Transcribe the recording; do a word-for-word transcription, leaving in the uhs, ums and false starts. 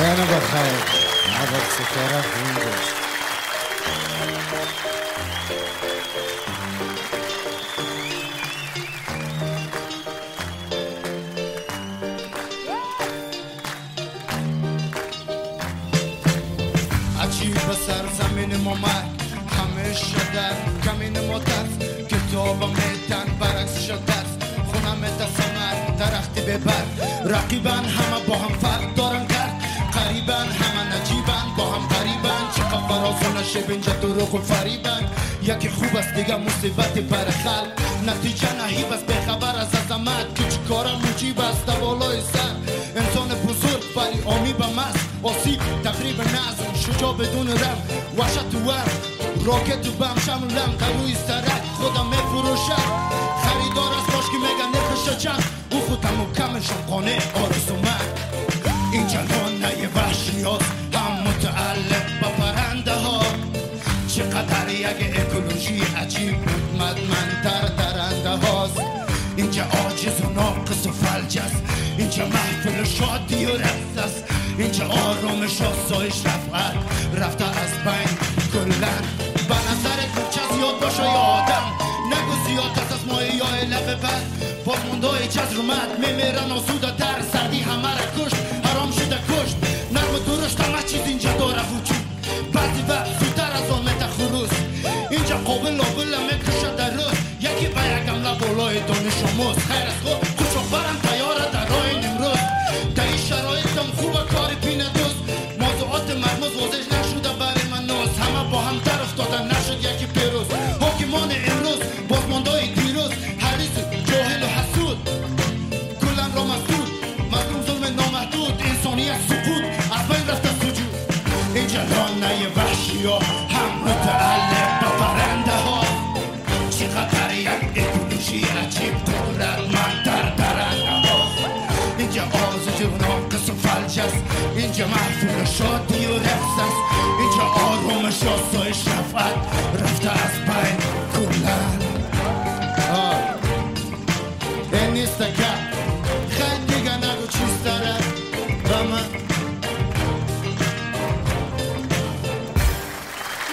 پایان بخیر. عباد ستاره خوندش. عجیب سر زمین ما مرگ همه شدر کمین ما ترس کتاب میتن برعکس شد درس خونم دست مرگ درختی ببر رقیبن همه با هم فرق دارن کرد قریبن همه نجیبن با هم قریبن چقدر فراز و نشیب اینجا دروغ و فریبن یکی خوب است دیگه مصیبتی بر خلق نتیجه نهیب است بخبر از عظمت که چیکارم مجیب است بالای سر انسان بزرگ ولی آمیب است آسیب تقریب نظم شجاع بدون رم وحشت و ورم راکت و بم شمولم قروی سرک خودم میفروشم خریدار است باش که میگن نرخش چند او خودم و کمشم قانع آرزو من این جوانه وحشی هاست هم متعلق با پرنده ها چقدر یک اکولوژی عجیب مدمنتر درنده هاست اینجا عاجز و ناقص و فلج است اینجا محفل شادی و رقص است اینجا آرامش آسایش رفعت رفته از بین کلن به نظرت چه زیاد باشه یا آدم نگو زیاد است از مایه یا لب بد باز مندای چز رومد میمیرن آسوده در سردی همه را کشت حرام شده کشت نرم و درشت همه چیز اینجا داره وجود بعضی وقت زودتر از آمده خروس اینجا قابل لابل میکشه در روز یکی به یکم لبالای دانش آموز خیر از خود خوشو برم تیاره در راه نمروز در این شرایطم خوبه کاری پینه دوست موضوعات مرموز وزش نشده برای من نوز همه با هم در افتادن نشد یکی پیروز حاکمان امروز بازماندای دیروز حریص جاهل و حسود کلن را مسدود مظلوم ظلم نامحدود انسانیت سقوط از بین رفته سجود اینجا لانه وحشی ها هم متعلق به پرنده ها چقدر یک اکولوژی عجیب قدرتمندتر درنده ها اینجا آزادی و ناقص و فلج است اینجا محفل شد